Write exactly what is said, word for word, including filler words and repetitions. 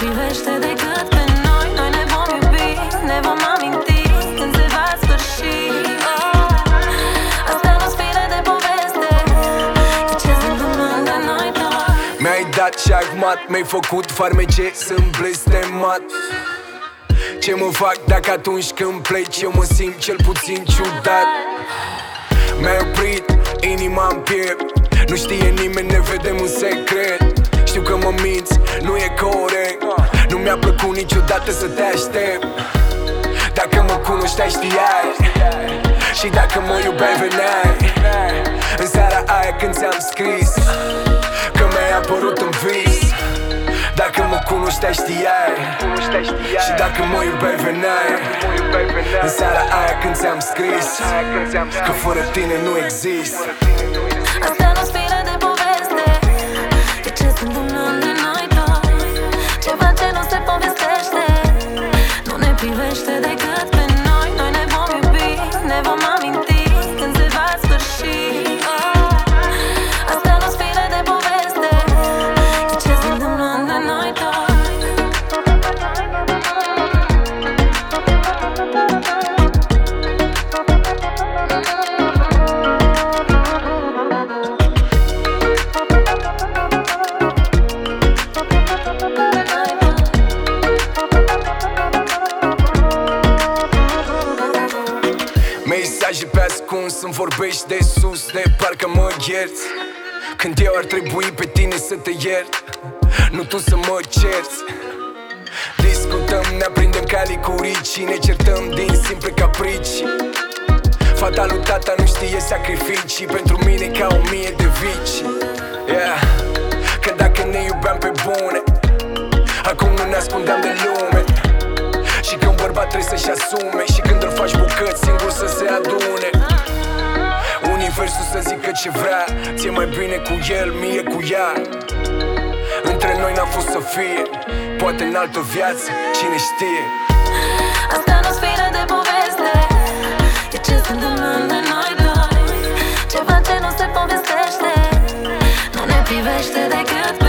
privește decât pe noi. Noi ne vom iubi, ne vom aminti când se va sfârși. Asta nu-s fire de poveste, e ce se întâmplă între noi doi. Mi-ai dat șahmat, mi-ai făcut farmece, sunt blestemat. Ce mă fac dacă atunci când pleci eu mă simt cel puțin ciudat? Mi-ai oprit inima în piept, nu știe nimeni, ne vedem în secret. Știu că mă minți, nu e corect, nu mi-a plăcut niciodată să te aștept. Dacă mă cunoșteai știai, și dacă mă iubeai veneai în seara aia când ți-am scris că mi-ai apărut în vis. Dacă mă cunoșteai știai, și dacă mă iubeai veneai în seara aia când ți-am scris că fără tine nu exist. Asta nu-s fire de poveste, e ce se întâmplă între noi doi. Ceva ce nu se povestește, nu ne privește decât pe noi. Noi ne vom iubi, ne vom aminti când se va sfârși. Asta nu-s fire de poveste, e ce se întâmplă între noi doi. Mesaje pe ascuns, îmi vorbești de sus, de parcă mă ierți, când eu ar trebui pe tine să te iert, nu tu să mă cerți. Discutăm, ne aprindem ca licurici, ne certăm din simple caprici. Fata lui tata nu știe sacrificii, pentru mine ca o mie de vici. Yeah. Că dacă ne iubeam pe bune, acum nu ne ascundeam de lume. Și când bărbat trebuie să-și asume, și când îl faci bucăți singur să se adune. Universul să zică ce vrea, ție mai bine cu el, mie cu ea. Între noi n-a fost să fie, poate în altă viață, cine știe. Asta nu-s fire de poveste, e ce se întâmplă între noi doi. Ceva ce nu se povestește, nu ne privește decât